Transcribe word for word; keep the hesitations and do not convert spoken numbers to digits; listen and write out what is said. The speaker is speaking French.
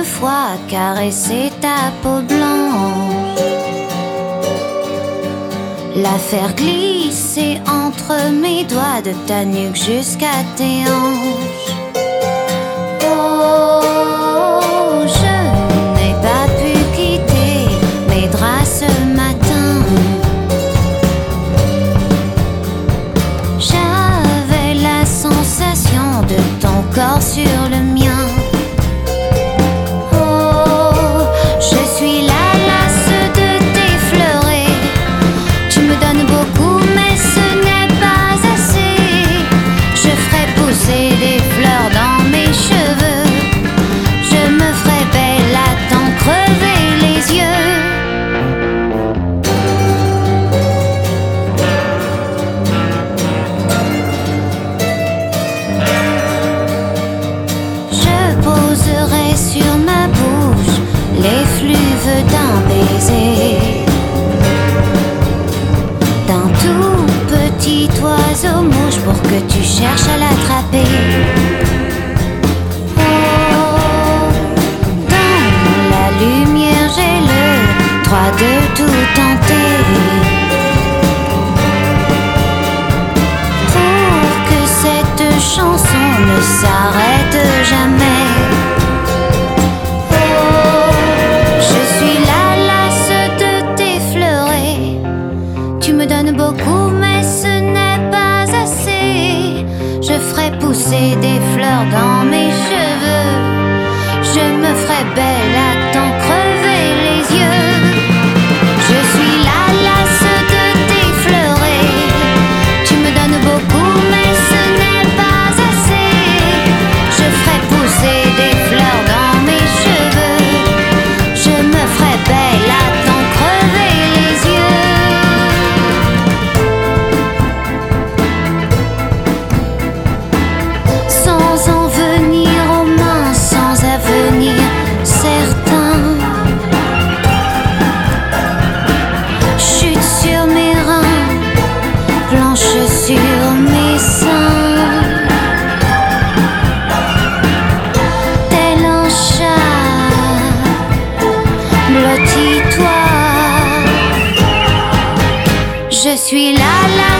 fois caresser ta peau blanche, la faire glisser entre mes doigts de ta nuque jusqu'à tes hanches. Oh, je n'ai pas pu quitter mes draps ce matin. J'avais la sensation de ton corps sur le mien. Des fleurs dans mes cheveux, je me ferai belle à t'en crever les yeux. Je poserai sur ma bouche l'effluve d'un baiser, d'un tout petit oiseau mouche pour que tu cherches à l'attraper. Oh, dans la lumière j'ai le droit de tout tenter, pour que cette chanson ne s'arrête jamais. Oh, je suis la lasse de t'effleurer. Tu me donnes beaucoup mais ce n'est pas assez. Je ferai pousser des fleurs dans mes cheveux, je me ferai belle à t'en crever les yeux. Je suis la lasse de t'effleurer. Tu me donnes beaucoup mais ce n'est pas assez. Je ferai pousser des fleurs dans mes cheveux, je me ferai belle à t'en crever les yeux. Sur mes seins, tel un chat, blottis-toi. Je suis là, là.